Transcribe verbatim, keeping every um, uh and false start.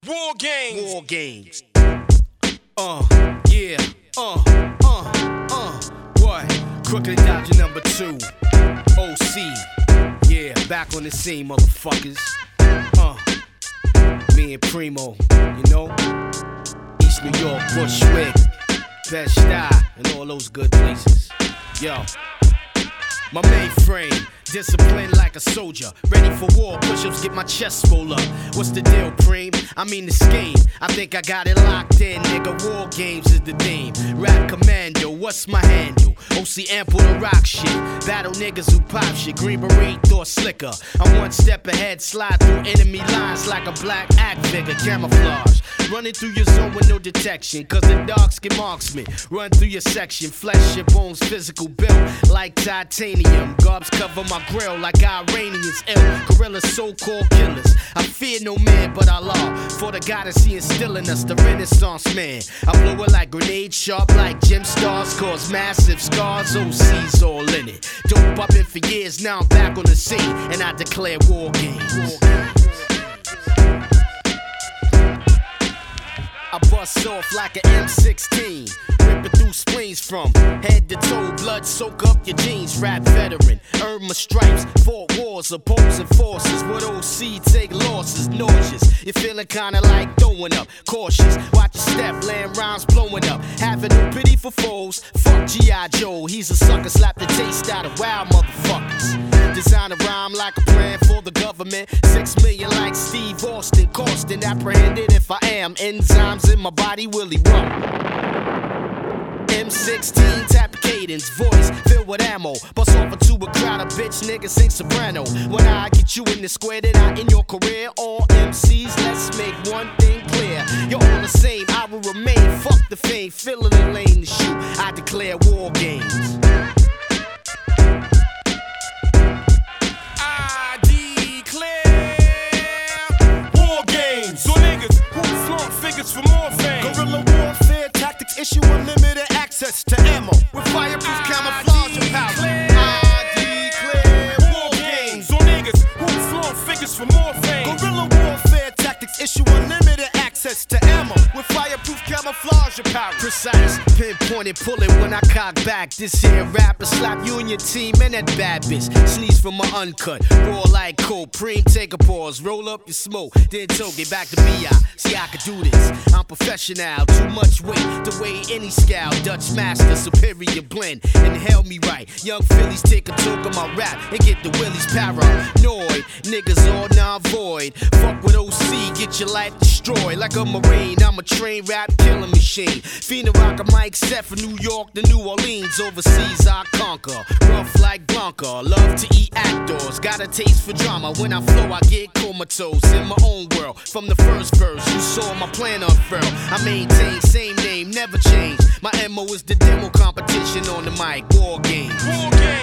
War games. War games. Uh, yeah. Uh, uh, uh. What? Crooked Dodger number two. O C. Yeah, back on the scene, motherfuckers. Uh, me and Primo, you know? East New York, Bushwick, Bed-Stuy, and all those good places. Yo. My mainframe, disciplined like a soldier. Ready for war, push-ups get my chest roll up. What's the deal, Preem? I mean the scheme. I think I got it locked in, nigga. War games is the theme. Rap commando, what's my handle? O C ample to rock shit. Battle niggas who pop shit. Green beret, thought slicker. I'm one step ahead, slide through enemy lines like a black act figure. Camouflage. Running through your zone with no detection. Cause the dark skin marksman. Run through your section. Flesh and bones, physical built like titanium. Garbs cover my grill like Iranians ill. Gorilla so-called killers. I fear no man but Allah. For the goddess he instilling us, the Renaissance man. I blow it like grenades, sharp like gem stars. Cause massive scars, O C's all in it. Dope up in for years, now I'm back on the scene. And I declare war games. War games. I bust off like an M sixteen. Ripping through spleens from head to toe. Blood soak up your jeans. Rap veteran, earn my stripes. Fought wars, opposing forces. With O C take losses, nauseous. You're feeling kinda like throwing up. Cautious, watch your step, land rhymes blowing up. Having no pity for foes. Fuck G I Joe, he's a sucker. Slap the taste out of wild motherfuckers. Design a rhyme like a plan for the government. Six million like Steve Austin. Costin, apprehended if I am. Enzymes in my body will erupt. M sixteen tap cadence, voice filled with ammo. Bust off into a crowd of bitch niggas sing soprano. When I get you in the square, then I in your career. All M Cs, let's make one thing clear. You're all the same, I will remain. Fuck the fame, filling the lane to shoot. I declare war games. I declare war games. So niggas who flaunt figures for more fame. Guerrilla warfare tactics issue unlimited access to ammo with fireproof camouflage apparel. I declare war games. So niggas who flaunt figures for more fame. Guerrilla warfare tactics issue unlimited access to ammo with fireproof camouflage apparel. Precise, pinpointed, pull it when I cock back. This here rapper slap you and your team and that bad bitch. Sneeze from my uncut, raw like cold. Preem, take a pause, roll up your smoke, then toke it back to B I. See I can do this, I'm professional. Too much weight to weigh any scale. Dutch master, superior blend. Inhale me right. Young Phillies take a toke of my rap and get the willies paranoid. Niggas all non-void. Fuck with O C, get your life destroyed. Like a Marine, I'm a trained rap killing machine. Fiend rock a mic set for New York to New Orleans. Overseas I conquer, rough like Blanca. Love to eat actors, got a taste for drama. When I flow I get comatose in my own world. From the first verse you saw my plan unfurl. I maintain same name, never change. My M O is the demo competition on the mic. War games. War games.